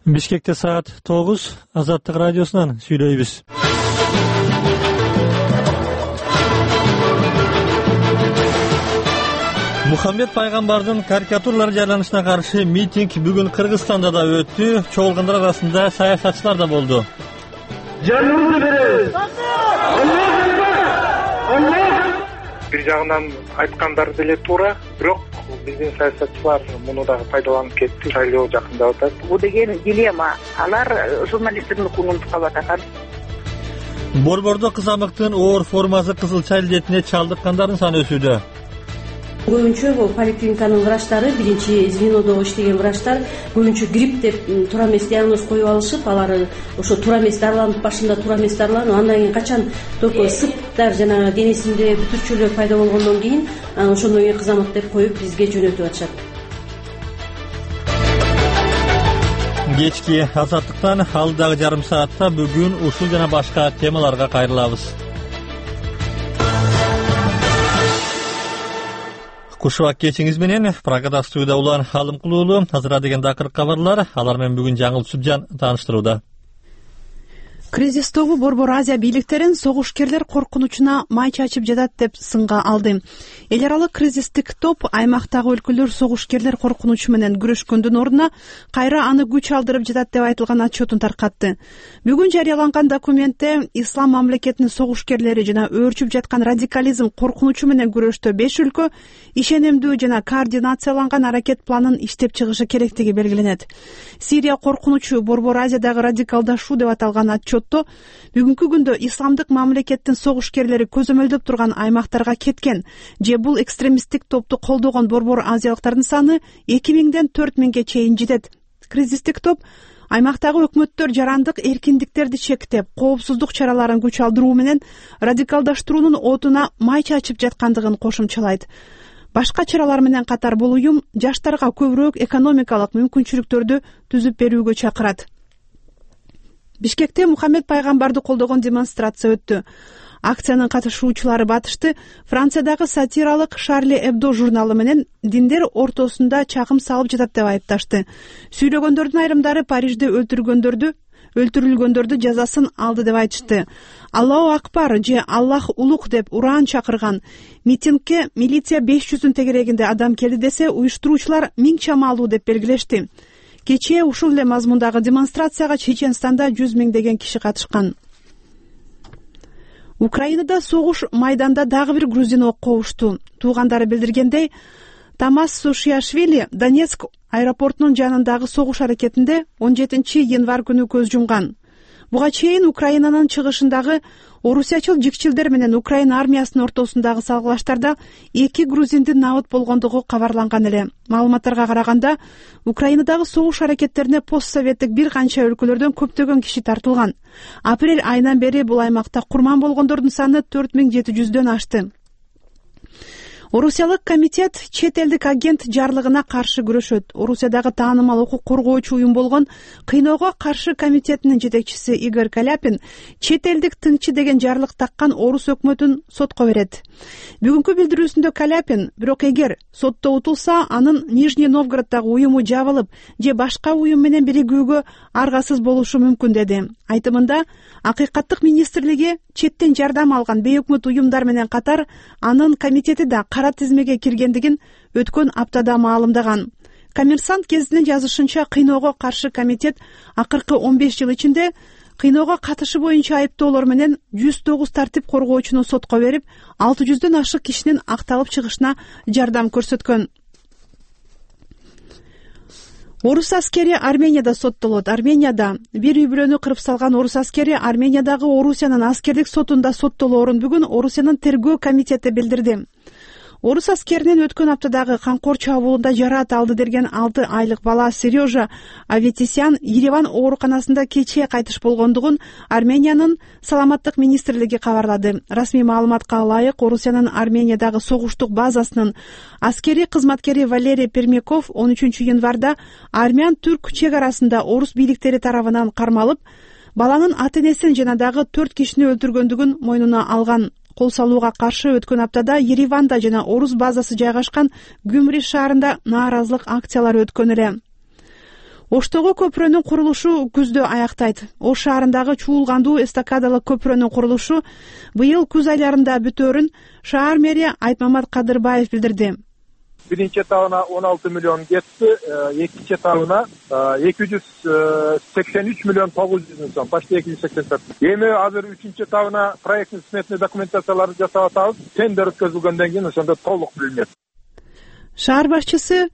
Бишкекте саат 9, Азаттык радиосунан сүйлөйбүз. Мухаммед пайгамбардын карикатуралар жарыянышына каршы митинг бүгүн Кыргызстанда да өттү. Чогулгандар арасында саясатчылар да болду. Жаныңызды беребиз. Бир жагынан айткандары деле туура, бирок биздин саясатчылар муну дагы пайдаланып кетти. Шайлоо жакындап атат. Бул деген дилемма. Алар журналисттердин укугун тукап атат. Борбордо кызамыктын оор формасы кызылча илдетине чалдыккандардын саны өсүүдө. Көбүнчө бул поликлиниканын врачтары, биринчи звенодо иштеген врачтар көбүнчө грипп деп туура эмес диагноз коюп алышып, алар ошо туура эмес дарыланып, башында туура эмес дарыланып, андан кийин качан только сыптар жана денесинде бүтүрчүлөр пайда болгондон кийин ошондон кийин кызамык деп коюп бизге жөнөтүп атышат. Кечки Азаттыктан алдагы жарым саатта бүгүн ушул жана башка темаларга кайрылабыз. Кушубак кечиңиз менен Прагада студияда улан Алым Кулуулу, азыр деген дакыркы кабарлар, алар менен бүгүн Жаңыл Сүбжан тааныштырууда. Кризистогу Борбор Азия бийликтерин согушкерлер коркунучуна май чачып жатат деп сынга алды. Эл аралык кризистик топ аймактагы өлкөлөр согушкерлер коркунучу менен күрөшкөндүн ордуна кайра аны күч алдырып жатат деп айтылган отчетун таркатты. Бүгүн жарыяланган документте ислам мамлекетинин согушкерлери жана өөрчүп жаткан радикализм коркунучу менен күрөштө 5 өлкө ишенимдүү жана координацияланган аракет планын иштеп чыгышы керектиги белгиленет. Сирия коркунучу Борбор Азиядагы радикалдашуу деп аталган отчет бүгүнкү күндө исламдык мамлекеттин согушкерлери көзөмөлдөп турган аймактарга кеткен же бул экстремисттик топту колдогон борбор азиялыктардын саны 2000ден 4000ге чейин жетет. Кризистик топ аймактагы өкмөттөр жарандык эркиндиктерди чектеп, коопсуздук чараларын күч алдыруу менен радикалдаштыруунун отуна май чачып жаткандыгын кошумчалайт. Башка чаралар менен катар бул уюм жаштарга көбүрөөк экономикалык мүмкүнчүлүктөрдү түзүп берүүгө чакырат. Бишкекте Мухаммед пайгамбарды колдогон демонстрация өттү. Акциянын катышуучулары батышты Франциядагы сатиралык Шарли Эбдо журналы менен диндер ортосунда чакым салып жатат деп айыпташты. Сүйлөгөндөрдүн айрымдары Парижде өлтүрүлгөндөрдү жазасын алды деп айтышты. Аллаху акбар же Аллах улук деп уран чакырган митингге милиция 500 тегерегинде адам келди десе, уюштуруучулар 1000 чамалуу деп белгилешти. Кечээ ушул эле мазмундагы демонстрацияга Чеченстанда 100 миңдеген киши катышкан. Украинада согуш майданда дагы бир грузин окко ушту. Туугандары билдиргендей, Тамас Сушиашвили Донецк аэропортунун жанындагы согуш аракетинде 17-январь күнү көз жумган. Буга чейин Украинанын чыгышындагы орусиячыл жикчилдер менен Украина армиясынын ортосундагы салгылаштарда 2 грузиндин набыт болгондугу кабарланган эле. Маалыматтарга караганда, Украинадагы согуш аракеттерине постсоветтик бир канча өлкөлөрдөн көптөгөн киши тартылган. Апрель айынан бери бул аймакта курман болгондордун саны 4700дөн ашты. Орусиялык комитет чет элдик агент жарлыгына каршы күрөшөт. Орусиядагы таанымал укук коргоочу уюм болгон Кыйноого каршы комитетинин жетекчиси Игорь Каляпин чет элдик тыңчы деген жарлык таккан орус өкмөтүн сотко берет. Бүгүнкү билдирүүсүндө Каляпин, бирок эгер сотто утулса, анын Нижний Новгороддагы уюму жабылып же башка уюм менен биригүүгө аргасыз болушу мүмкүн деди. Айтымында, Акыйкаттык министрлиги четтен жардам алган бейөкмөт уюмдар менен катар анын комитети да кара тизмеге киргендигин өткөн аптада маалымдаган. Коммерсант гезитинин жазышынча, Кыйноого каршы комитет акыркы 15 жыл ичинде Кыйноого катышы боюнча айыптоолор менен 109 тартип коргоочуну сотко берип, 600дөн ашык кишинин акталып чыгышына жардам көрсөткөн. Орус аскери Арменияда соттолот. Арменияда бир үй-бүлөнү кырып салган орус аскери Армениядагы Орусиянын аскердик сотунда соттолоорун бүгүн Орусиянын тергөө комитети билдирди. Орус аскеринин өткөн аптадагы камкор чабуулунда жараат алды деген 6 айлык бала Сережа Аветисян Ереван ооруканасында кечээ кайтыш болгондугун Армениянын саламаттык министрлиги кабарлады. Расмий маалыматка ылайык, Орусиянын Армениядагы согуштук базасынын аскери кызматкери Валерий Пермяков 13-январда армян-түрк чек арасында орус бийликтери тарабынан кармалып, баланын ата-энесин жана дагы 4 кишини өлтүргөндүгүн мойнуна алган. Кол салууга каршы өткөн аптада Ереванда жана орус базасы жайгашкан Гюмри шаарында нааразылык акциялары өткөн эле. Оштогу көпүрөнүн курулушу күздө аяктайт. Ош шаарындагы чуулгандуу эстакадалык көпүрөнүн курулушу быйыл күз айларында бүтөөрүн шаар мэри Айтмамат Кадырбаев билдирди. Биринчи этабына 16 миллион кетти, экинчи этабына 283 миллион 900 миң сом, почти 284. Эми азыр үчүнчү этабына проектный сметный документацияларды жасап атабыз. Тендер өткөзүлгөндөн кийин ошондо толук билинет. Шаар башчысы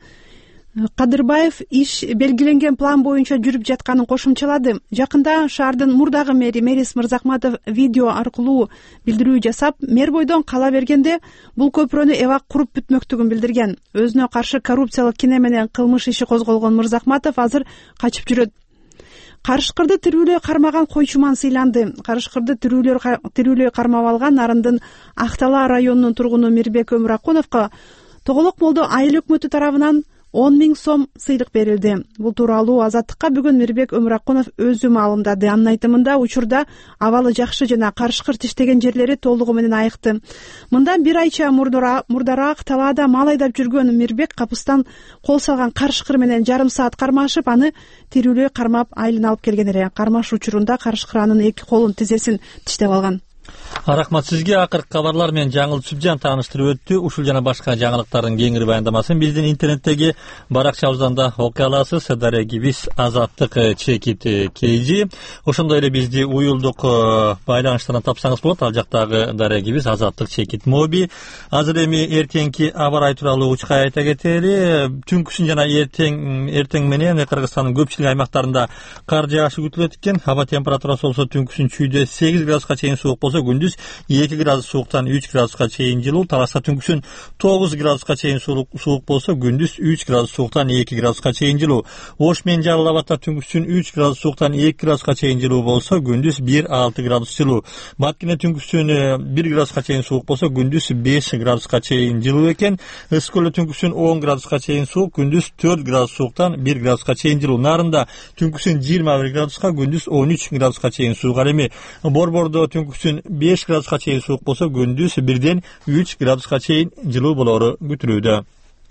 Кадырбаев иш белгиленген план боюнча жүрүп жатканын кошумчалады. Жакында шаардын мурдагы мэри Мерис Мырзакматов видео аркылуу билдирүү жасап, мэр бойдон кала бергенде бул көпүрөнү эбак куруп бүтмөктүгүн билдирген. Өзүнө каршы коррупциялык кине менен кылмыш иши козголгон Мырзакматов азыр качып жүрөт. Карышкырды тирүүлөй кармаган койчуман сыйланды. Карышкырды тирүүлөй кармап алган Нарындын Актала районунун тургуну Мирбек Өмүракуновго Тоголок молдо айыл өкмөтү тарабынан 10 миң сом сыйлык берилди. Бул тууралуу Азаттыкка бүгүн Мирбек Өмүракунов өзү маалымдады. Анын айтымында учурда абалы жакшы жана карышкыр тиштеген жерлери толугу менен айыкты. Мындан бир айча мурдараак талаада мал айдап жүргөн Мирбек капыстан кол салган карышкыр менен жарым саат кармашып, аны тирүүлөй кармап айылына алып келген эле. Кармаш учурунда карышкыр анын эки колун тизесин тиштеп алган. Рахмат сизге. Акыркы кабарлар менен Жаңыл Сүбжан тааныштырып өттү. Ушул жана башка жаңылыктардын кеңири баяндамасын биздин интернеттеги баракчабыздан да окуй аласыз. Дарегибиз Азаттык чекит KG. Ошондой эле бизди уюлдук байланыштардан тапсаңыз болот. Ал жактагы дарегибиз Азаттык чекит моби. Азыр эми эртеңки аба ырайы тууралуу учка айта кетели. Түнкүсүн жана эртең менен Кыргызстандын көпчүлүк аймактарында кар жаашы күтүлөт экен. Аба температурасы болсо түнкүсүн чүйдө 8 градуска чейин суук болсо, күндүз 2 градус сууктан 3 градуска чейин жылуу. Талашта түнкүсүн 9 градуска чейин суук болсо, күндүз 3 градус сууктан 2 градуска чейин жылуу. Ош менен Жалал Абадта түнкүсүн 3 градус сууктан 2 градуска чейин жылуу болсо, күндүз 1-6 градус жылуу. Баткене түнкүсүн 1 градуска чейин суук болсо, күндүз 5 градуска чейин жылуу экен. Ысык көлдө түнкүсүн 10 градуска чейин суук, күндүз 4 градус сууктан 1 градуска чейин жылуу. Нарында түнкүсүн 21 градуска, күндүз 13 градуска чейин суук. Ал эми Борбордо түнкүсүн 5 градуска чейин суук болсо, күндүз 1-3 градуска чейин жылуу болору күтүлүүдө.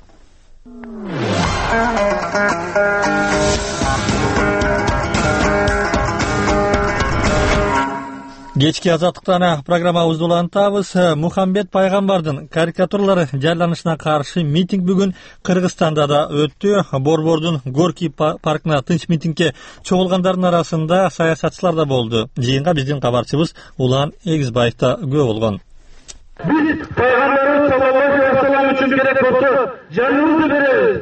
Кечки Азаттыктан программабызды улантабыз. Мухаммед пайгамбардын карикатуралары жарыяланышына каршы митинг бүгүн Кыргызстанда да өттү. Борбордун Горький паркына тынч митингге чогулгандардын арасында саясатчылар да болду. Жыйынга биздин кабарчыбыз Улан Эгизбаев да күбө болгон. Биз пайгамбарыбыз саллаллаху алейхи ва саллям үчүн керек болсо жаныбызды беребиз.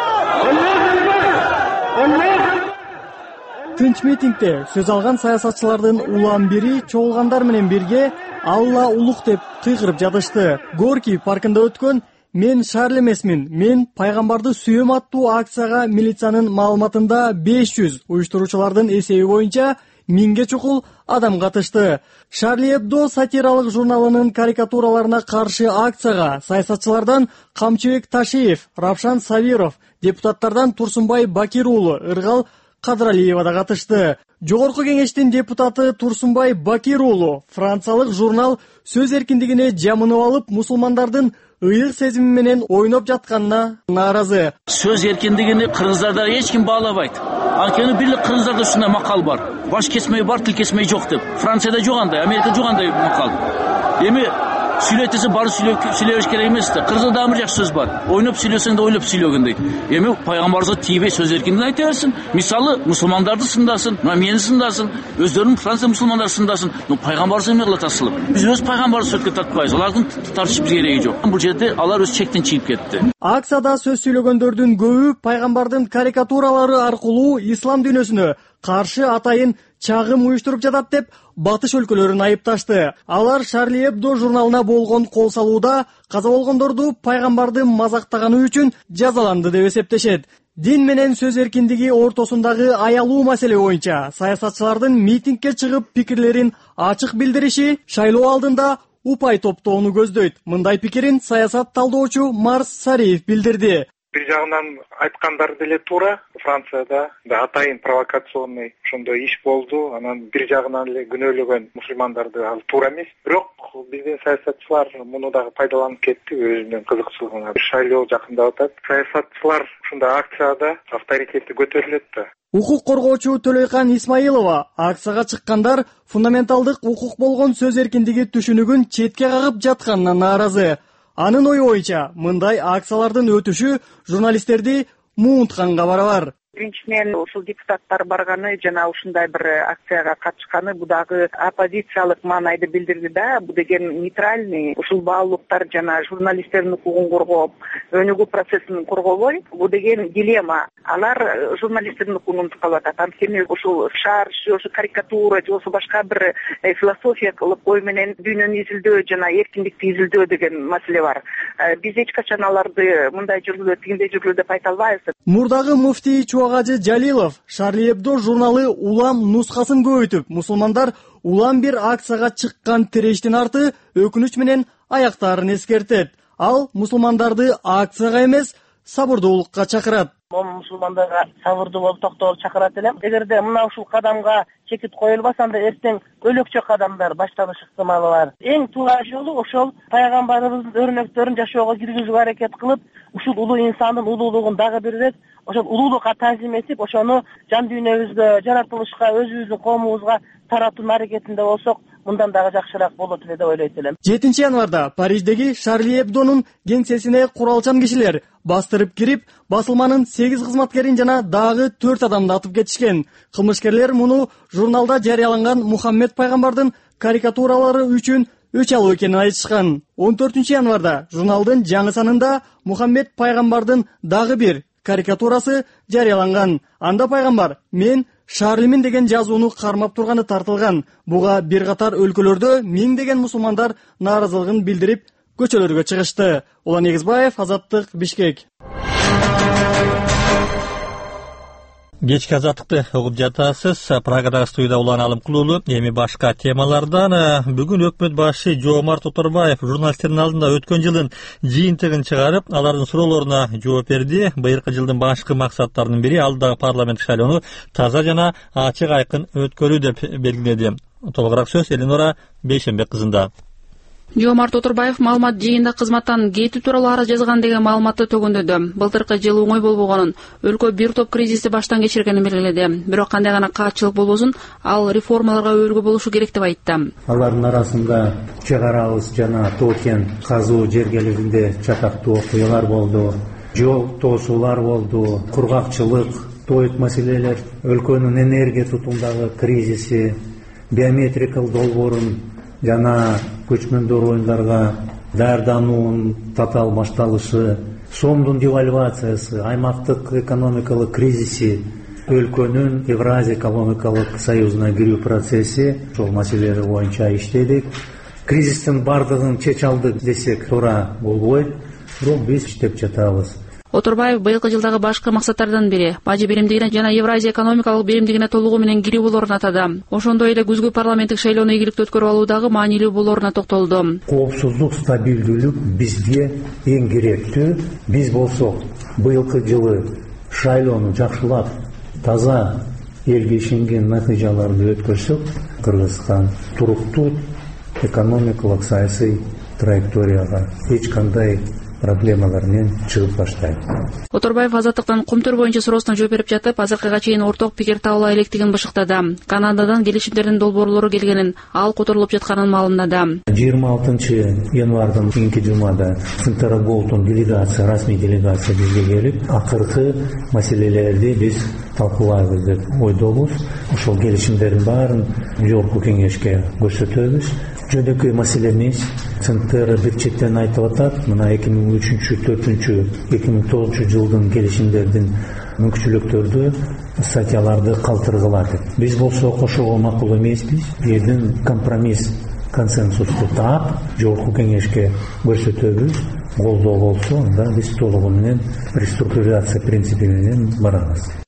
Тынч митингде сөз алган саясатчылардын улам бири чогулгандар менен бирге Алла улук деп кыйкырып жатышты. Горький паркында өткөн "Мен Шарль эмесмин, мен пайгамбарды сүйөм" аттуу акцияга милициянын маалыматында 500, уюштуруучулардын эсеби боюнча 1000ге чукул адам катышты. Шарли Эбдо сатиралык журналынын карикатураларына каршы акцияга саясатчылардан Камчыбек Ташиев, Равшан Савиров, депутаттардан Турсунбай Бакир уулу, Ыргал Кадралиева да катышты. Жогорку кеңештин депутаты Турсунбай Бакир уулу франциялык журнал сөз эркиндигине жамынып алып, мусулмандардын ыйык сезими менен ойноп жатканына нааразы. Сөз эркиндигини кыргыздарда эч ким баалабайт. Анткени бирлик кыргыздарда ушундай макал бар. Баш кесмей бар, тил кесмей жок деп. Францияда жок андай, Америкада жок андай макал. Эми сүйлөтөсө бары сүйлөбөш керек эмес да. Кыргызда дагы бир жакшы сөз бар. Ойноп сүйлөсөң да ойлоп сүйлөгөн дейт. Эми пайгамбарыбызга тийбей сөз эркиндигин айта берсин. Мисалы, мусулмандарды сындасын, мени сындасын, өздөрүнүн Франция мусулмандарын сындасын. Но пайгамбарыбызга эмне кылат асылып? Биз өз пайгамбарыбызды сөзгө тартпайбыз. Алардын тартышып кереги жок. Бул жерде алар өз чектен чыгып кетти. Акцияда сөз сүйлөгөндөрдүн көбү пайгамбардын карикатуралары аркылуу ислам дүйнөсүнө каршы атайын чагым уюштуруп жатат деп батыш өлкөлөрүн айыпташты. Алар Шарли Эбдо журналына болгон кол салууда каза болгондорду пайгамбарды мазактаганы үчүн жазаланды деп эсептешет. Дин менен сөз эркиндиги ортосундагы аялуу маселе боюнча саясатчылардын митингге чыгып пикирлерин ачык билдириши шайлоо алдында упай топтоону көздөйт. Мындай пикирин саясат талдоочу Марс Сариев билдирди. Бир жагынан айткандары деле туура. Францияда атайын провокационный ошондой иш болду. Анан бир жагынан эле күнөөлөгөн мусулмандарды ал туура эмес. Бирок биздин саясатчылар муну дагы пайдаланып кетти өзүнүн кызыкчылыгына. Шайлоо жакындап атат. Саясатчылар ушундай акцияда авторитети көтөрүлөт да. Укук коргоочу Төлөйкан Исмаилова акцияга чыккандар фундаменталдык укук болгон сөз эркиндиги түшүнүгүн четке кагып жатканына нааразы. Анын ою боюнча мындай акциялардын өтүшү журналисттерди муунтканга барабар. Биринчиден ушул депутаттар барганы жана ушундай бир акцияга катышканы бул дагы оппозициялык маанайды билдирди да. Бул деген нейтральный ушул баалуулуктар жана журналисттердин укугун коргоп, өнүгүү процессин коргобой, бул деген дилемма. Алар журналисттердин укугун унутуп калып атат. Анткени ушул шаар, ушул карикатура же башка бир философиялык ой менен дүйнөнү изилдөө жана эркиндикти изилдөө деген маселе бар. Биз эч качан аларды мындай жүргүлө, тигиндей жүргүлө деп айта албайбыз. Мурдагы муфтий Чуагажы Жалилов Шарли Эбдо журналы улам нускасын көбөйтүп, мусулмандар улам бир акцияга чыккан тирештин арты өкүнүч менен аяктаарын эскертет. Ал мусулмандарды акцияга эмес, сабырдуулукка чакырат. Мусулмандарга сабырдуу болуп токтолуп чакырат элем. Эгерде мына ушул кадамга чекит коюлбаса, анда эртең өлөкчө кадамдар башталыш ыктымалы бар. Эң туура жолу ошол пайгамбарыбыздын өрнөктөрүн жашоого киргизүүгө аракет кылып, ушул улуу инсандын улуулугун дагы бир ирет ошол улуулукка тазим этип, ошону жан дүйнөбүзгө, жаратылышка, өзүбүздүн коомубузга таратуу аракетинде болсок, мындан дагы жакшыраак болот эле деп ойлойт элем. 7 январда Париждеги Шарли Эбдонун кеңсесине куралчан кишилер бастырып кирип, басылманын 8 кызматкерин жана дагы 4 адамды атып кетишкен. Кылмышкерлер муну журналда жарыяланган Мухаммед пайгамбардын карикатуралары үчүн өч алуу экенин айтышкан. 14 январда журналдын жаңы санында Мухаммед пайгамбардын дагы бир карикатурасы жарыяланган. Анда пайгамбар "Мен Шарлимин" деген жазууну кармап турганы тартылган. Буга бир катар өлкөлөрдө миңдеген мусулмандар нааразылыгын билдирип, көчөлөргө чыгышты. Улан Эгизбаев, Азаттык, Бишкек. Кечки азаттыкты угуп жатасыз. Прагадагы студияда Улан Алымкулуулу. Эми башка темалардан бүгүн өкмөт башы Жоомарт Оторбаев журналисттердин алдында өткөн жылдын жыйынтыгын чыгарып, алардын суроолоруна жооп берди. Быйыркы жылдын башкы максаттарынын бири алдагы парламент шайлоону таза жана ачык айкын өткөрүү деп белгиледи. Толугураак сөз Элинора Бейшембек кызында. Жоомарт Оторбаев маалымат жыйында кызматтан кетүү тууралуу арыз жазган деген маалыматты төгүндөдү. Былтыркы жыл оңой болбогонун, өлкө бир топ кризисти баштан кечиргенин белгиледи. Бирок кандай гана каатчылык болбосун, ал реформаларга өбөлгө болушу керек деп айтты. Алардын арасында чек арабыз жана токен казуу жергелигинде чатактуу окуялар болду, жол тоосуулар болду, кургакчылык, тоет маселелер, өлкөнүн энергия тутумдагы кризиси, биометрикалык долбоорун жана көчмөндөр оюндарга даярдануунун татаал башталышы, сомдун девальвациясы, аймактык экономикалык кризиси, өлкөнүн Евразия экономикалык союзуна кирүү процесси, ошол маселелер боюнча иштедик. Кризистин бардыгын чече алдык десек туура болбойт, бирок биз иштеп жатабыз. Оторбаев быйылкы жылдагы башкы максаттардан бири бажы биримдигине жана Евразия экономикалык биримдигине толугу менен кирүү болоорун атады. Ошондой эле күзгү парламенттик шайлоону ийгиликтүү өткөрүп алуудагы маанилүү болооруна токтолду. Коопсуздук, стабилдүүлүк бизге эң керектүү. Биз болсок быйылкы жылы шайлоону жакшылап, таза элге ишенген натыйжаларды өткөрсөк, Кыргызстан туруктуу экономикалык саясий траекторияга эч кандай проблемалар менен чыгып баштайт. Оторбаев Азаттыктан Кумтөр боюнча суроосуна жооп берип жатып, азыркыга чейин орток пикир табыла электигин бышыктады. Канададан келишимдердин долбоорлору келгенин, ал которулуп жатканын маалымдады. 26 январдын кийинки жумада Синтера Голтон делегация, расмий делегация бизге келип, акыркы маселелерди биз талкуулайбыз деп ойдобуз. Ошол келишимдердин баарын жогорку кеңешке көрсөтөбүз. Жөнөкөй маселе эмес. Центр бир четтен айтып атат, мына 2003-2004, 2009 жылдын келишимдердин мүмкүнчүлүктөрдү, статьяларды калтыргыла деп. Биз болсок ошого макул эмеспиз. Жерден компромисс, консенсусту таап, жогорку кеңешке көрсөтөбүз. Колдоо болсо, анда биз толугу менен реструктуризация принципи менен барабыз.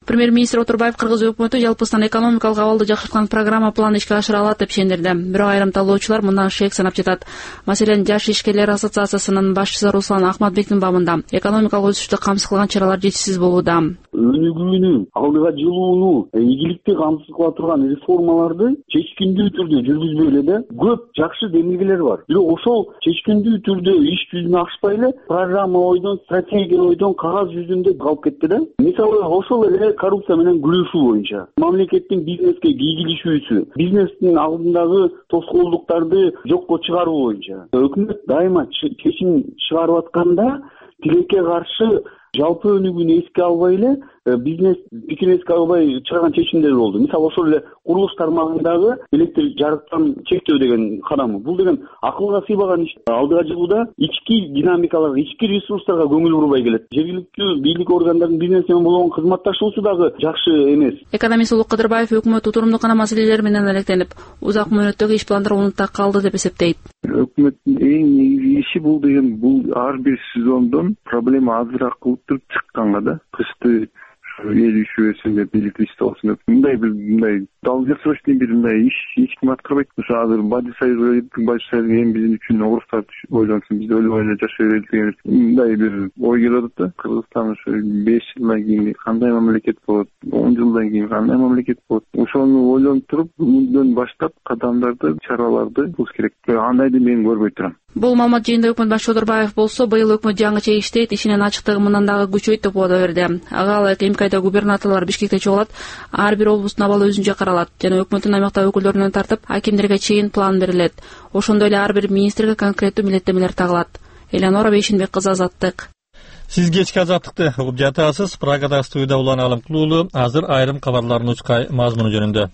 Премьер-министр Отурбаев Кыргыз өкмөтү жалпысынан экономикалык абалды жакшырткан программа планы ишке ашыра алат деп ишендирди. Бирок айрым талоочулар мындан шек санап жатат. Маселен, Жаш ишкерлер ассоциациясынын башчысы Руслан Ахматбектин бабында экономикалык өсүштү камсыз кылган чаралар жетишсиз болууда. Өнүгүүнү, алдыга жылууну, ийгиликти камсыз кыла турган реформаларды чечкиндүү түрдө жүргүзбөй эле да көп жакшы демилгелер бар. Бирок ошол чечкиндүү түрдө иш жүзүнө ашпай эле программа ойдон, стратегия ойдон кагаз жүзүндө калып кетти да. Мисалы, ошол эле коррупция менен күрөшүү боюнча мамлекеттин бизнеске ийгилишүүсү, бизнестин алдындагы тоскоолдуктарды жокко чыгаруу боюнча өкмөт дайыма чечим чыгарып атканда тилекке каршы жалпы өнүгүүнү эске албай эле бизнес пикирин эске албай чыгарган чечимдер болду. Мисалы, ошол эле курулуш тармагындагы электр жарыктан чектөө деген кадамы. Бул деген акылга сыйбаган иш. Алдыга жылууда ички динамикаларга, ички ресурстарга көңүл бурбай келет. Жергиликтүү бийлик органдарынын бизнес менен болгон кызматташуусу дагы жакшы эмес. Экономист Улук Кыдырбаев өкмөт утурумдуу гана маселелер менен алектенип, узак мөөнөттөгү иш пландары унутта калды деп эсептейт. Өкмөттүн эң негизги иши бул ар бир сезондон проблема азыраак кылып туруп чыкканга да. Кышты эл ишүүсүн деп электричество болсун деп мындай долгосрочный бир мындай иш эч ким аткарбайт. Ошо азыр Бадис Союзга эми биздин үчүн орустар ойлонсун, биз өлүп эле жашай берели деген мындай бир ой келип атат да. Кыргызстан ошо 5 жылдан кийин кандай мамлекет болот, 10 жылдан кийин кандай мамлекет болот, ошону ойлонуп туруп бүгүндөн баштап кадамдарды, чараларды кылыш керек. Андайды мен көрбөй турам. Бул маалымат жыйында өкмөт башчысы Отурбаев болсо, быйыл өкмөт жаңыча иштейт, ишинин ачыктыгы мындан дагы күчөйт деп убада берди. Ага ылайык эми айда губернаторлор Бишкекте чогулат, ар бир облустун абалы өзүнчө каралат жана өкмөттүн аймактагы өкүлдөрүнөн тартып акимдерге чейин план берилет. Ошондой эле ар бир министрге конкреттүү милдеттемелер тагылат. Элеонора Бейшинбек кызы, Азаттык. Сиз кечки Азаттыкты угуп жатасыз. Прагада студияда Улан Алымкулуулу азыр айрым кабарлардын учкай мазмуну жөнүндө.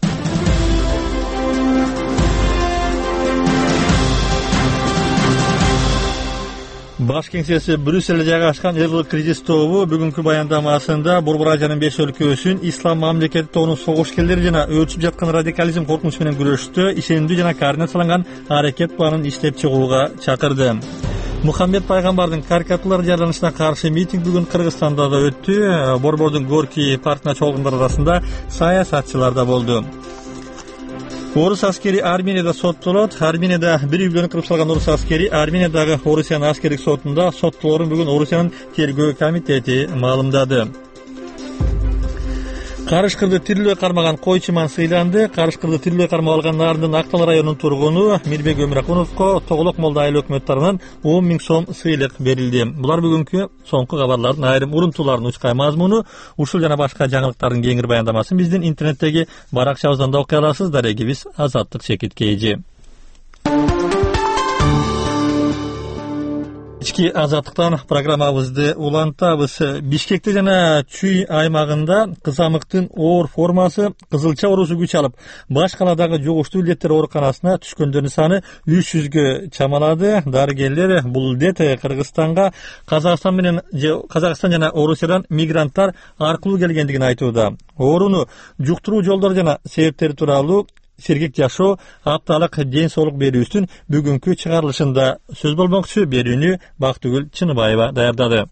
Баш кеңсеси Брюссельде жайгашкан Элдик кризис тобу бүгүнкү баяндамасында Борбор Азиянын 5 өлкөсүн ислам мамлекети тобунун согушкерлери жана өрчүп жаткан радикализм коркунучу менен күрөштө ишендүү жана координацияланган аракет планын иштеп чыгууга чакырды. Мухаммед пайгамбардын карикатуралары жарыяланышына каршы митинг бүгүн Кыргызстанда да өттү. Борбордун Горький паркына чогулгандар арасында саясатчылар да болду. Орус аскери Арменияда соттолот. Арменияда бир үйлөнүп кырып салган орус аскери Армениядагы Орусиянын аскердик сотунда соттолорун бүгүн Орусиянын тергөө комитети маалымдады. Карышкырды тирилөө кармаган койчуман сыйланды. Карышкырды тирилөө кармап алган Нардын Актал районунун тургуну Мирбек Өмүракуновго Тоголок молда айыл өкмөт тарабынан 10 000 сом сыйлык берилди. Булар бүгүнкү соңку кабарлардын айрым урунтууларынын учкай мазмуну. Ушул жана башка жаңылыктардын кеңири баяндамасын биздин интернеттеги баракчабыздан да окуй аласыз. Дарегибиз Азаттык Чекит KG. Ички Азаттыктан программабызды улантабыз. Бишкекте жана Чүй аймагында кызамыктын оор формасы кызылча оорусу күч алып, баш каладагы жугуштуу илдеттер ооруканасына түшкөндөрдүн саны 300гө чамалады. Дарыгерлер бул илдет Кыргызстанга Казакстан жана Орусиядан мигранттар аркылуу келгендигин айтууда. Ооруну жуктуруу жолдору жана себептери тууралуу сергек жашоо, апталык ден соолук берүүбүздүн бүгүнкү чыгарылышында сөз болмокчу. Берүүнү Бактыгүл Чыныбаева даярдады.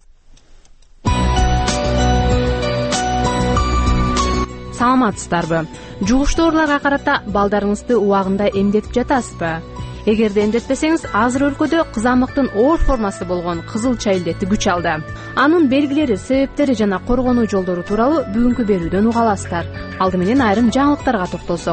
Саламатсыздарбы? Жугуштуу ооруларга карата балдарыңызды убагында эмдетип жатасызбы? Эгерде эмдетпесеңиз, азыр өлкөдө кызамыктын оор формасы болгон кызылча илдети күч алды. Анын белгилери, себептери жана коргонуу жолдору тууралуу бүгүнкү берүүдөн уга аласыздар. Алды менен айрым жаңылыктарга токтолсок.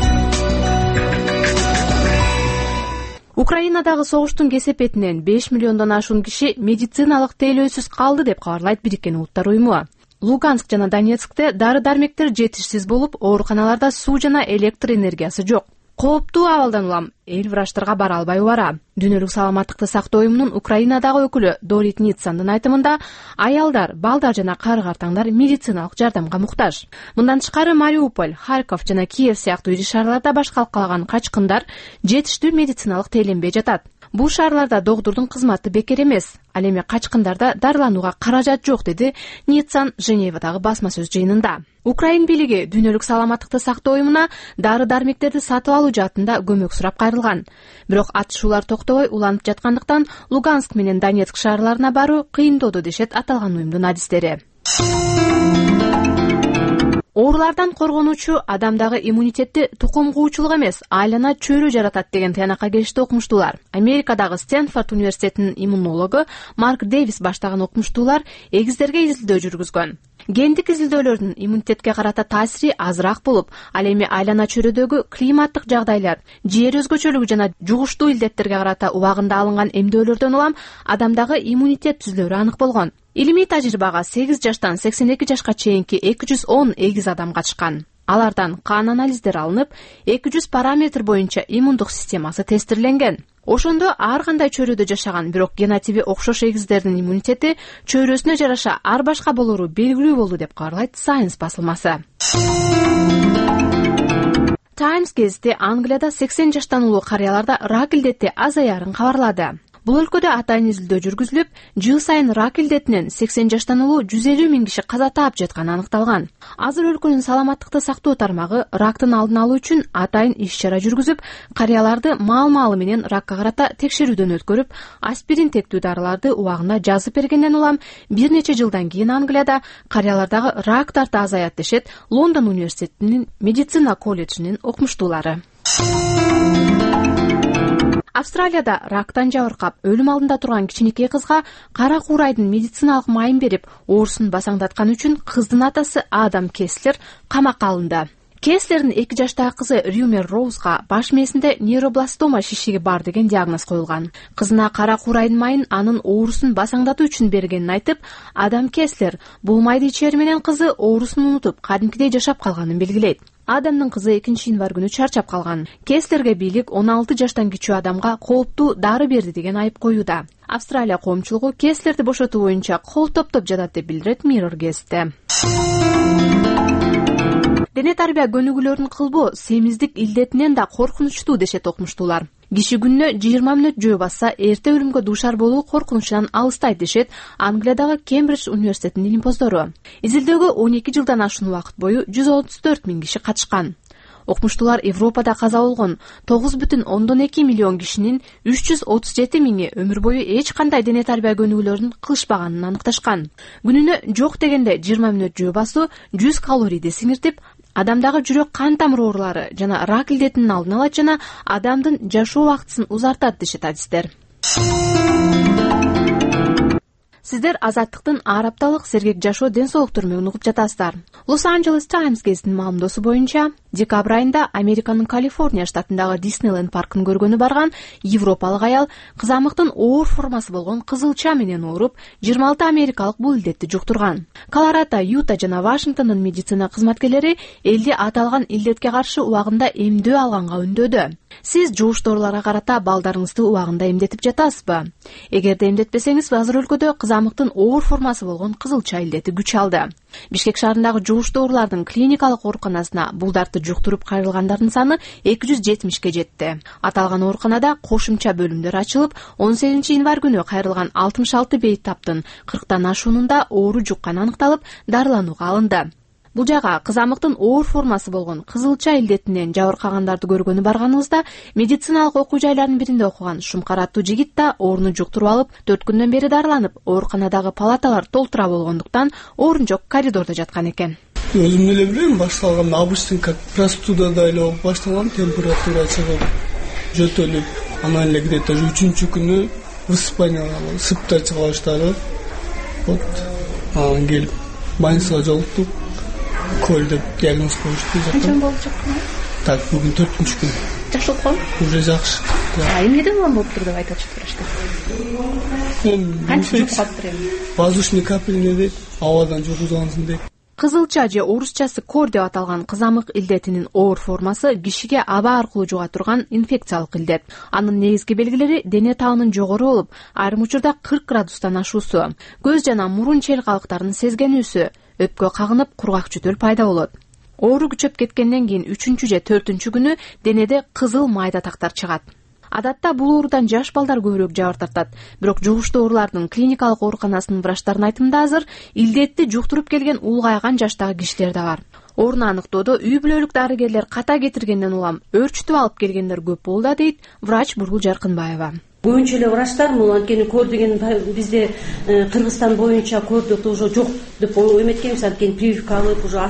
Украинадагы согуштун кесепетинен 5 миллиондон ашуун киши медициналык тейлөөсүз калды деп кабарлайт Бириккен Улуттар уюму. Луганск жана Донецкте дары-дармектер жетишсиз болуп, ооруканаларда суу жана электр энергиясы жок. Кооптуу абалдан улам эл врачтарга бара албай убара. Дүйнөлүк саламаттыкты сактоо уюмунун Украинадагы өкүлү Дорит Ницандын айтымында, аялдар, балдар жана кары-картаңдар медициналык жардамга муктаж. Мындан тышкары Мариуполь, Харьков жана Киев сыяктуу ири шаарларда башкалып калган качкындар жетиштүү медициналык тейлембей жатат. Бул шаарларда доктурдун кызматы бекер эмес. Ал эми качкындарда дарыланууга каражат жок, деди Ницан Женевадагы басма сөз жыйынында. Украин бийлиги дүйнөлүк саламаттыкты сактоо уюмуна дары-дармектерди сатып алуу жаатында көмөк сурап кайрылган. Бирок атышуулар токтобой уланып жаткандыктан Луганск менен Донецк шаарларына баруу кыйындоодо, дешет аталган уюмдун адистери. Оорулардан коргонуучу адамдагы иммунитетти тукум куучулук эмес, айлана чөйрө жаратат деген тыянакка келишти окумуштуулар. Америкадагы Стэнфорд университетинин иммунологу Марк Дэвис баштаган окумуштуулар эгиздерге изилдөө жүргүзгөн. Гендик изилдөөлөрдүн иммунитетке карата таасири азыраак болуп, ал эми айлана чөйрөдөгү климаттык жагдайлар, жер өзгөчөлүгү жана жугуштуу илдеттерге карата убагында алынган эмдөөлөрдөн улам адамдагы иммунитет түзүлөрү анык болгон. Илимий тажрыйбага 8 жаштан 82 жашка чейинки 210 эгиз адам катышкан. Алардан кан анализдер алынып, 200 параметр боюнча иммундук системасы тестирленген. Ошондо ар кандай чөйрөдө жашаган, бирок генотиби окшош эгиздердин иммунитети чөйрөсүнө жараша ар башка болору белгилүү болду деп кабарлайт Science басылмасы. Times гезити Англияда 80 жаштан улуу карыяларда рак илдети азаярын кабарлады. Бул өлкөдө атайын изилдөө жүргүзүлүп, жыл сайын рак илдетинен 80 жаштан улуу 150 миң киши каза таап жатканы аныкталган. Азыр өлкөнүн саламаттыкты сактоо тармагы рактын алдын алуу үчүн атайын иш-чара жүргүзүп, карыяларды маал-маалы менен ракка карата текшерүүдөн өткөрүп, аспирин тектүү дарыларды убагында жазып бергенден улам бир нече жылдан кийин Англияда карыялардагы рак тарты азаят дешет Лондон университетинин медицина колледжинин окумуштуулары. Австралияда рактан жабыркап, өлүм алдында турган кичинекей кызга кара куурайдын медициналык майын берип, оорусун басаңдаткан үчүн кыздын атасы Адам Кеслер камакка алынды. Кеслердин 2 жаштагы кызы Рюмер Роузга баш мээсинде нейробластома шишиги бар деген диагноз коюлган. Кызына кара куурайдын майын анын оорусун басаңдатуу үчүн бергенин айтып, Адам Кеслер бул майды ичери менен кызы оорусун унутуп, кадимкидей жашап калганын белгилейт. Адамдын кызы 2-январь күнү чарчап калган. Кеслерге бийлик 16 жаштан кичүү адамга кооптуу дары берди деген айып коюуда. Австралия коомчулугу Кеслерди бошотуу боюнча кол топтоп жатат деп билдирет Mirror гезити. Дене тарбия көнүгүүлөрүн кылбоо семиздик илдетинен да коркунучтуу дешет окумуштуулар. Киши күнүнө 20 мүнөт жөө басса, эрте өлүмгө дуушар болуу коркунучунан алыстайт дешет Англиядагы Кембридж университетинин илимпоздору. Изилдөөгө 12 жылдан ашуун убакыт бою 134 миң киши катышкан. Окумуштуулар Европада каза болгон 9,2 миллион кишинин 337 миңи өмүр бою эч кандай дене тарбия көнүгүүлөрүн кылышпаганын аныкташкан. Күнүнө жок дегенде 20 мүнөт жөө басуу 100 калорийди сиңиртип, адамдагы жүрөк кан тамыр оорулары жана рак илдетинин алдын алат жана адамдын жашоо убактысын узартат дешет адистер. Сиздер Азаттыктын ар апталык сергек жашоо ден соолук түрмөгүн угуп жатасыздар. Los Angeles Times гезитинин маалымдоосу боюнча, декабрь айында Американын Калифорния штатындагы Диснейленд паркын көргөнү барган европалык аял кызамыктын оор формасы болгон кызылча менен ооруп, 26 америкалык бул илдетти жуктурган. Колорадо, Юта жана Вашингтондун медицина кызматкерлери элди аталган илдетке каршы убагында эмдөө алганга үндөдү. Сиз жугуш дооруларга карата балдарыңызды убагында эмдетип жатасызбы? Эгерде эмдетпесеңиз, азыр өлкөдө кызамыктын оор формасы болгон кызылча илдети күч алды. Бишкек шаарындагы жугуш доорулардын клиникалык ооруканасына бул дартты жуктуруп кайрылгандардын саны 270ке жетти. Аталган ооруканада кошумча бөлүмдөр ачылып, 18 январь күнү кайрылган 66 бейтаптын 40тан ашуунунда оору жукканы аныкталып, дарыланууга алынды. Бул жага кызамыктын оор формасы болгон кызылча илдетинен жабыркагандарды көргөнү барганыбызда, медициналык окуу жайлардын биринде окуган шумкар аттуу жигит да ооруну жуктуруп алып, 4 күндөн бери дарыланып, ооруканадагы палаталар толтура болгондуктан орун жок коридордо жаткан экен. Өзүм эле билем, башталган обычный как простудада эле болуп башталган, температура чыгып, жөтөлүп, анан эле где-то 3-күнү высыпание, сыптар чыга баштады. Вот, анан келип больницага жолуктук. Көл деп диагноз коюшту. Качан болуп жаткан? Так, бүгүн 4-күн. Жакшы болгон? Уже жакшы. Эмнеден улам болуптур деп айтачы турушты. Канча жуккаптыр эми? Воздушный капельный дейт, абадан жугузгансың дейт. Кызылча же орусчасы кор деп аталган кызамык илдетинин оор формасы кишиге аба аркылуу жуга турган инфекциялык илдет. Анын негизги белгилери дене табынын жогору болуп, айрым учурда 40 градустан ашуусу, көз жана мурун чел калыктарын сезгенүүсү, өпкө кагынып кургак жөтөл пайда болот. Оору күчөп кеткенден кийин 3 же 4 күнү денеде кызыл майда тактар чыгат. Адатта бул оорудан жаш балдар көбүрөөк жабыр тартат. Бирок жугуш доорулардын клиникалык ооруканасынын врачтарынын айтымында азыр илдетти жуктуруп келген улгайган жаштагы кишилер да бар. Ооруну аныктоодо үй бүлөлүк дарыгерлер ката кетиргенден улам өөрчүтүп алып келгендер көп болду дейт врач Бургул Жаркынбаева. Көбүнчө эле врачтар муну анткени кор деген бизде Кыргызстан боюнча кордо уже жок деп эметкенбиз. Анткени прививка алып уже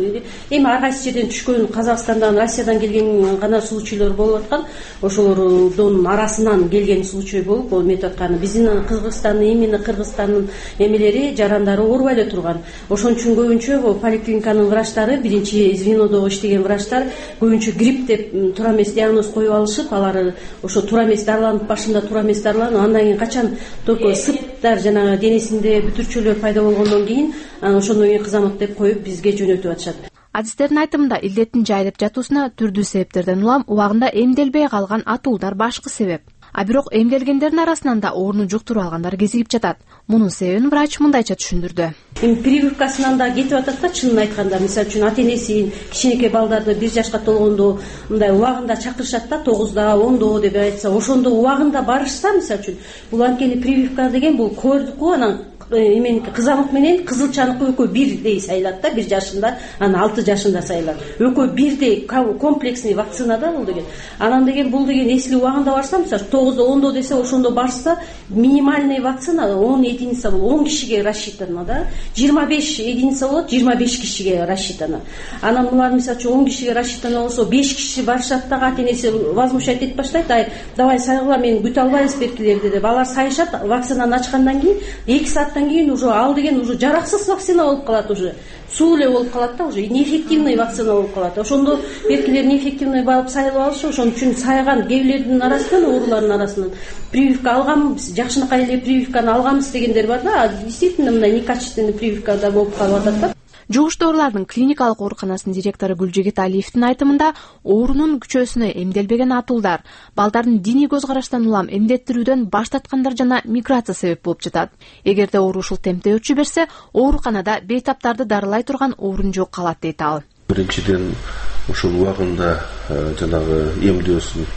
эми ар кайсы жерден түшкөн, Казакстандан, Россиядан келген гана случайлар болуп аткан. Ошолордун арасынан келген случай болуп эметип аткан. Биздин Кыргызстандын, именно Кыргызстандын эмелери, жарандары оорубай эле турган. Ошон үчүн көбүнчө поликлиниканын врачтары, биринчи звенодо иштеген врачтар көбүнчө грипп деп туура эмес диагноз коюп алышып, алар ошо туура эмес дарыланып, башында туура эмес дарыланып, андан кийин качан только сыптар жанагы денесинде бүтүрчөлөр пайда болгондон кийин ошондон кийин кызамык деп коюп бизге жөнөтүп атышат. Адистердин айтымында илдеттин жайылып жатуусуна түрдүү себептерден улам убагында эмделбей калган атуулдар башкы себеп. А бирок эмделгендердин арасынан да оорууну жуктуруп алгандар кезигип жатат. Мунун себебин врач мындайча түшүндүрдү. Прививкасынан да кетип атат да, чынын айтканда. Мисалы үчүн ата-энеси кичинекей балдарды 1 жашка толгондо мындай убагында чакырышат да, 9да, 10до деп айтса, ошондо убагында барышса, мисалы үчүн бул анткени прививка деген бул койрдуку, анан кызамык менен кызылчаныкы экөө бирдей сайылат да, 1 жашында, анан 6 жашында сайылат. Экөө бирдей комплексный вакцина да бул деген. Анан деген бул деген эсли убагында барса, мисалы 9до, 10до десе, ошондо барса, минимальный вакцина 10 единица бул 10 кишиге рассчитано да. 25 единица болот, 25 кишиге рассчитано. Анан булар мисалы үчүн 10 кишиге рассчитано болсо, 5 киши барышат да, ата-энеси возмущать этип баштайт. Давай сайгыла, мен күтө албайбыз беркилерди деп. Алар сайышат, вакцинаны ачкандан кийин 2 сааттан кийин уже ал деген уже жараксыз вакцина болуп калат, уже суу эле болуп калат да, уже неэффективный вакцина болуп калат. Ошондо беркилер неэффективный барып сайылып алышы, ошон үчүн сайган кээбилердин арасынан, оорулардын арасынан прививка алганбыз, жакшынакай эле прививканы алганбыз дегендер бар да. Действительно мындай некачественный прививка да болуп калып атат да. Жугуштуу оорулардын клиникалык ооруканасынын директору Гүлжигит Алиевдин айтымында, оорунун күчөөсүнө эмделбеген атуулдар, балдардын диний көз караштан улам эмдеттирүүдөн баш тарткандар жана миграция себеп болуп жатат. Эгерде оору ушул темпте өрчү берсе, ооруканада бейтаптарды дарылай турган орун жок калат дейт ал. Биринчиден ушул убагында жанагы эмдөөсүн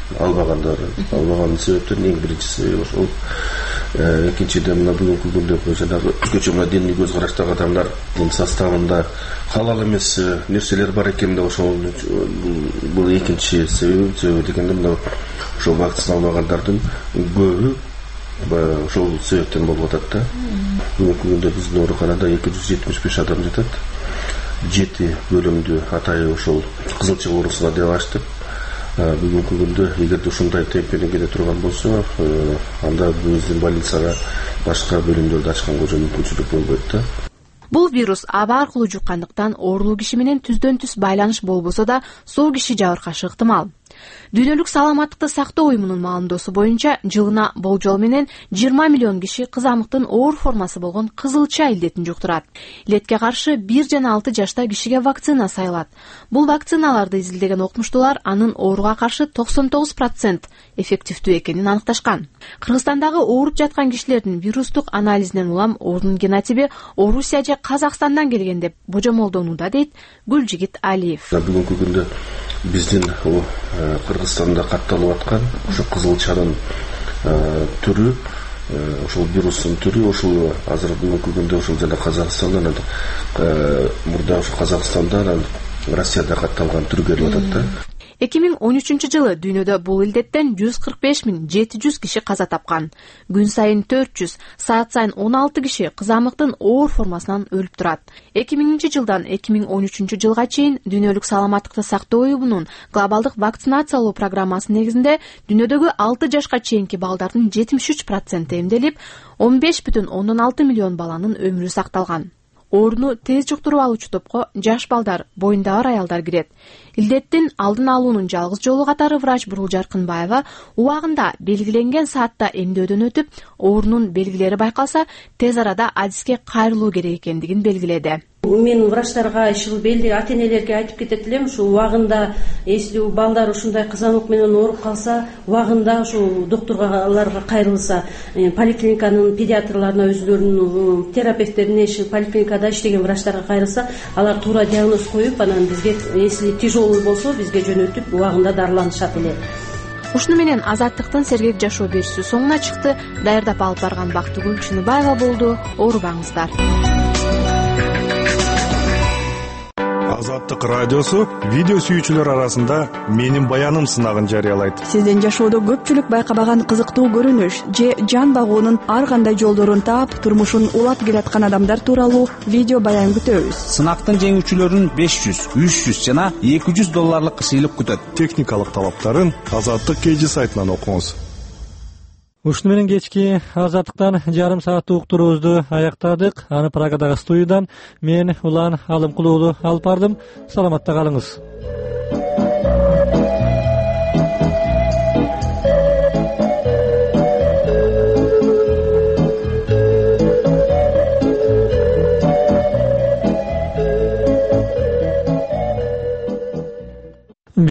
албаган себептердин эң биринчи себеби ошол. Экинчиден мына бүгүнкү күндө жанагы өзгөчө мына диний көз караштагы адамдардын составында халал эмес нерселер бар экен да, ошол бул экинчи себеби дегенде мына ошол вакцина албагандардын көбү ошол себептен болуп атат да. Бүгүнкү күндө биздин ооруканада 275 адам жатат. 7 бөлүмдү атайын ошол кызылчык оорусуна деп ачтык. Бүгүнкү күндө эгерде ушундай темпенен кете турган болсо, анда биздин больницага башка бөлүмдөрдү ачканга уже мүмкүнчүлүк болбойт да. Бул вирус аба аркылуу жуккандыктан оорулуу киши менен түздөн-түз байланыш болбосо да, соо киши жабыркашы ыктымал. Дүйнөлүк саламаттыкты сактоо уюмунун маалымдоосу боюнча, жылына болжол менен 20 миллион киши кызамыктын оор формасы болгон кызылча илдетин жуктурат. Илетке каршы 1 жана 6 жашта кишиге вакцина сайылат. Бул вакциналарды изилдеген окумуштуулар анын ооруга каршы 99% эффективдүү экенин аныкташкан. Кыргызстандагы ооруп жаткан кишилердин вирустук анализинен улам оорунун генотиби Орусия же Казакстандан келген деп божомолдонууда, дейт Гүлжигит Алиев. Бүгүнкү күндө биздин Кыргызстанда катталып аткан ошо кызылчанын түрү, ошол вирустун түрү, ошол азыр бүгүнкү күндө ошол жана Казакстандан, мурда ошо Казакстандан, Россияда катталган түргө келип атат да. 2013-жылы дүйнөдө бул илдеттен 145.700 киши каза тапкан. Күн сайын 400, саат сайын 16 киши кызамыктын оор формасынан өлүп турат. 2000-жылдан 2013-жылга чейин дүйнөлүк саламаттыкты сактоо уюмунун глобалдык вакцинациялоо программасы негизинде дүйнөдөгү 6 жашка чейинки балдардын 73% эмделип, 15,6 миллион баланын өмүрү сакталган. Ооруну тез жуктуруп алуучу топко жаш балдар, боюндагы аялдар кирет. Илдеттин алдын алуунун жалгыз жолу катары врач Бурул Жаркынбаева убагында белгиленген саатта эмдөөдөн өтүп, оорунун белгилери байкалса, тез арада адиске кайрылуу керек экендигин белгиледи. Мен врачтарга, белди ата-энелерге айтып кетет элем, ушу убагында если балдар ушундай кызамык менен ооруп калса, убагында ушу доктурларга кайрылса, поликлиниканын педиатрларына, өзүлөрүнүн терапевттерине, поликлиникада иштеген врачтарга кайрылса, алар туура диагноз коюп, анан бизге если тяжелый болсо, бизге жөнөтүп убагында дарыланышат эле. Ушуну менен Азаттыктын сергек жашоо берүүсү соңуна чыкты. Даярдап алып барган Бактыгүл Чыныбаева болду. Оорубаңыздар. Азаттык радиосу видео сүйүүчүлөр арасында менин баяным сынагын жарыялайт. Сиздин жашоодо көпчүлүк байкабаган кызыктуу көрүнүш же жан багуунун ар кандай жолдорун таап, турмушун улап келаткан адамдар тууралуу видео баян күтөбүз. Сынактын жеңүүчүлөрүн $500, $300 жана $200 сыйлык күтөт. Техникалык талаптарын Азаттык KG сайтынан окуңуз. Ушуну менен кечки Азаттыктан жарым сааттык уктуруубузду аяктадык. Аны Прагадагы студиядан мен Улан Алымкулуулу алып бардым. Саламатта калыңыз.